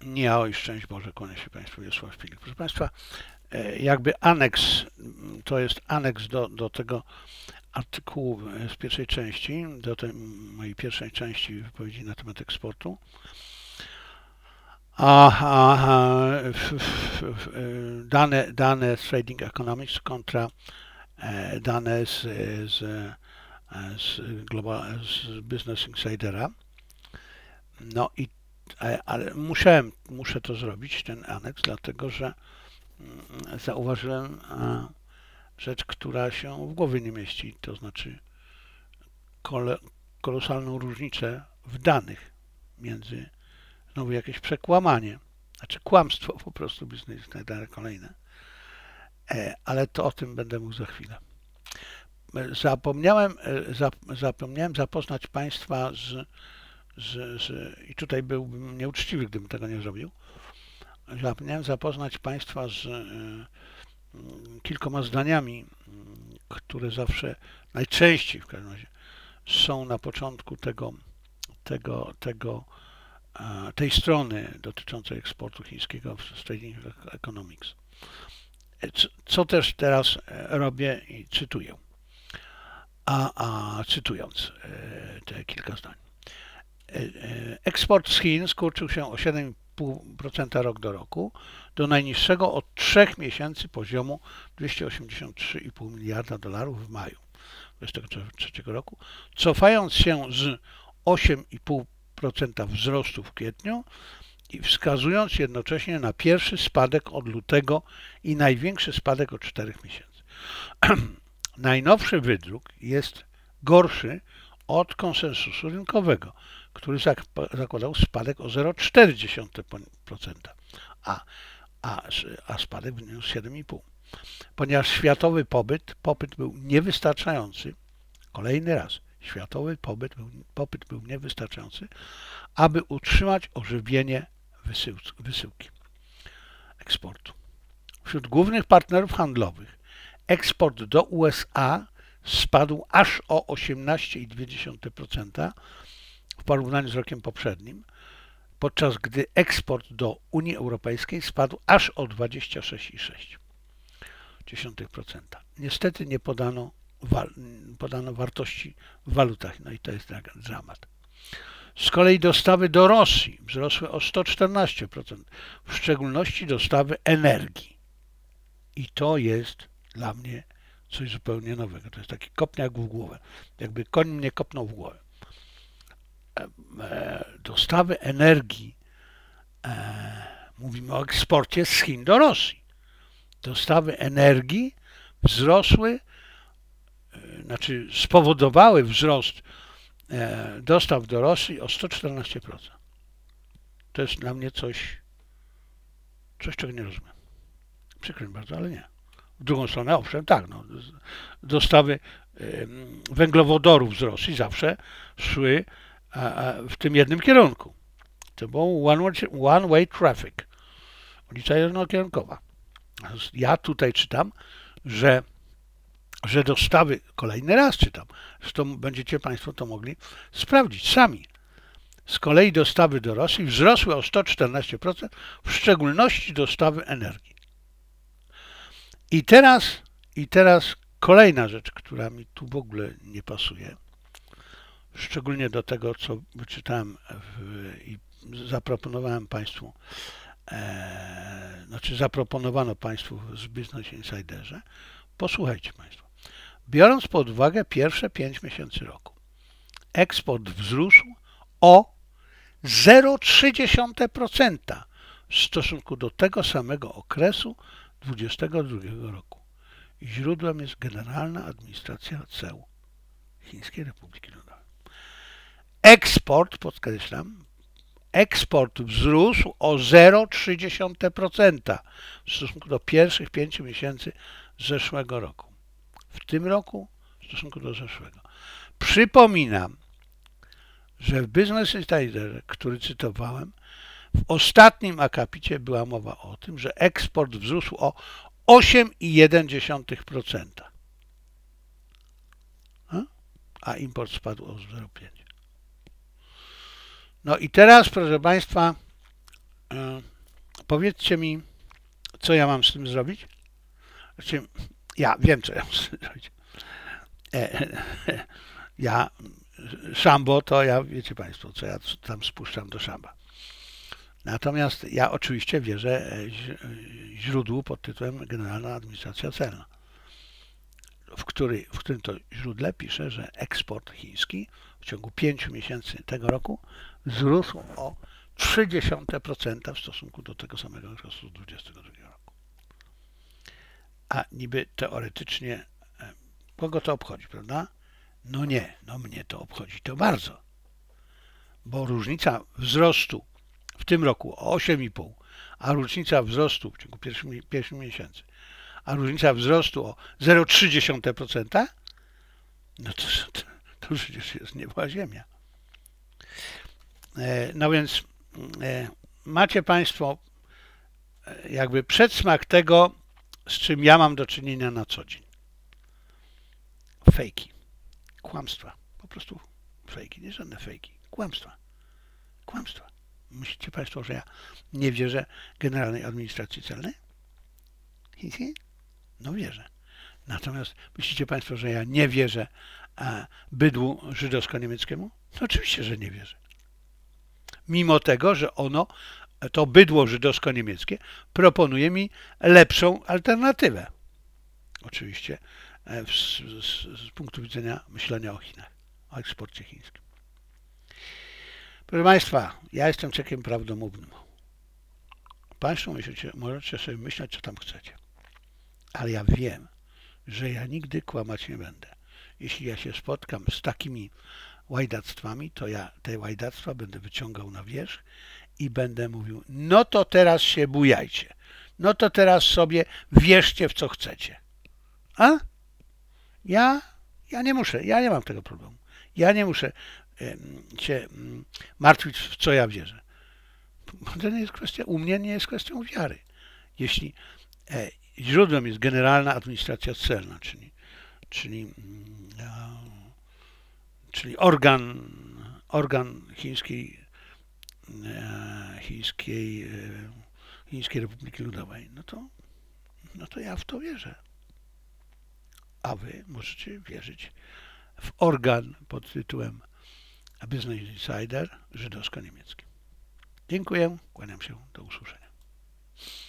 Nie, oj, szczęść Boże, kłania się Państwu, Wiesław Pilik. Proszę Państwa, jakby aneks, to jest aneks do tego artykułu z pierwszej części, do tej mojej pierwszej części wypowiedzi na temat eksportu. Dane z Trading Economics kontra dane z Business Insidera. No i ale muszę to zrobić, ten aneks, dlatego że zauważyłem rzecz, która się w głowie nie mieści, to znaczy kolosalną różnicę w danych między, znowu jakieś przekłamanie, znaczy kłamstwo po prostu Business Insider kolejne, ale to o tym będę mówił za chwilę. Zapomniałem zapoznać Państwa i tutaj byłbym nieuczciwy, gdybym tego nie zrobił. Zapomniałem zapoznać Państwa z kilkoma zdaniami, które zawsze, najczęściej w każdym razie, są na początku tej strony dotyczącej eksportu chińskiego w Trading Economics. Co też teraz robię i cytuję. Cytując te kilka zdań. Eksport z Chin skurczył się o 7,5% rok do roku do najniższego od 3 miesięcy poziomu 283,5 miliarda dolarów w maju 2023 roku, cofając się z 8,5% wzrostu w kwietniu i wskazując jednocześnie na pierwszy spadek od lutego i największy spadek od 4 miesięcy. Najnowszy wydruk jest gorszy od konsensusu rynkowego, który zakładał spadek o 0,4%, a spadek wyniósł 7,5%. Ponieważ światowy popyt był niewystarczający, kolejny raz, światowy popyt był niewystarczający, aby utrzymać ożywienie wysyłki eksportu. Wśród głównych partnerów handlowych eksport do USA spadł aż o 18,2% w porównaniu z rokiem poprzednim, podczas gdy eksport do Unii Europejskiej spadł aż o 26,6%. Niestety nie podano wartości w walutach, no i to jest dramat. Z kolei dostawy do Rosji wzrosły o 114%, w szczególności dostawy energii. I to jest dla mnie coś zupełnie nowego. To jest taki kopniak w głowę. Jakby koń mnie kopnął w głowę. Dostawy energii, mówimy o eksporcie z Chin do Rosji. Dostawy energii wzrosły, znaczy spowodowały wzrost dostaw do Rosji o 114%. To jest dla mnie coś, czego nie rozumiem. Przykro mi bardzo, ale nie. W drugą stronę, owszem, tak, no, dostawy węglowodorów z Rosji zawsze szły w tym jednym kierunku. To było one-way traffic, ulica jednokierunkowa. Ja tutaj czytam, że dostawy, kolejny raz czytam, zresztą będziecie Państwo to mogli sprawdzić sami. Z kolei dostawy do Rosji wzrosły o 114%, w szczególności dostawy energii. I teraz kolejna rzecz, która mi tu w ogóle nie pasuje, szczególnie do tego, co wyczytałem i zaproponowałem Państwu, zaproponowano Państwu z Business Insiderze. Posłuchajcie Państwo. Biorąc pod uwagę pierwsze 5 miesięcy roku, eksport wzrósł o 0,3% w stosunku do tego samego okresu 2022 roku. Źródłem jest Generalna Administracja CEU Chińskiej Republiki Ludowej. Podkreślam, eksport wzrósł o 0,3% w stosunku do pierwszych 5 miesięcy zeszłego roku. W tym roku w stosunku do zeszłego. Przypominam, że w Business Insider, który cytowałem, w ostatnim akapicie była mowa o tym, że eksport wzrósł o 8,1%, a import spadł o 0,5%. No i teraz, proszę Państwa, Powiedzcie mi, co ja mam z tym zrobić? Znaczy, ja wiem, co ja mam z tym zrobić. Ja, szambo to ja, wiecie Państwo, co ja tam spuszczam do szamba. Natomiast ja oczywiście wierzę źródłu pod tytułem Generalna Administracja Celna, w którym to źródle pisze, że eksport chiński w ciągu 5 miesięcy tego roku wzrósł o 0,3% w stosunku do tego samego okresu 2022 roku. A niby teoretycznie kogo to obchodzi, prawda? No nie, no mnie to obchodzi to bardzo, bo różnica wzrostu w tym roku o 8,5, a różnica wzrostu w ciągu pierwszych miesięcy, a różnica wzrostu o 0,3%, no to przecież jest nieba ziemia. No więc macie Państwo jakby przedsmak tego, z czym ja mam do czynienia na co dzień. Fejki, kłamstwa, po prostu fejki, nie żadne fejki, kłamstwa. Myślicie Państwo, że ja nie wierzę Generalnej Administracji Celnej? No wierzę. Natomiast myślicie Państwo, że ja nie wierzę bydłu żydowsko-niemieckiemu? No oczywiście, że nie wierzę. Mimo tego, że to bydło żydowsko-niemieckie proponuje mi lepszą alternatywę. Oczywiście z punktu widzenia myślenia o Chinach, o eksporcie chińskim. Proszę Państwa, ja jestem człowiekiem prawdomównym. Państwo możecie sobie myśleć, co tam chcecie. Ale ja wiem, że ja nigdy kłamać nie będę. Jeśli ja się spotkam z takimi łajdactwami, to ja te łajdactwa będę wyciągał na wierzch i będę mówił, no to teraz się bujajcie. No to teraz sobie wierzcie w co chcecie. A? Ja nie muszę, ja nie mam tego problemu. Ja nie muszę się martwić, w co ja wierzę. To nie jest kwestia, u mnie nie jest kwestią wiary. Jeśli źródłem jest Generalna Administracja Celna, czyli organ Chińskiej Republiki Ludowej, no to ja w to wierzę. A wy możecie wierzyć w organ pod tytułem Business Insider żydowsko-niemiecki. Dziękuję, kłaniam się, do usłyszenia.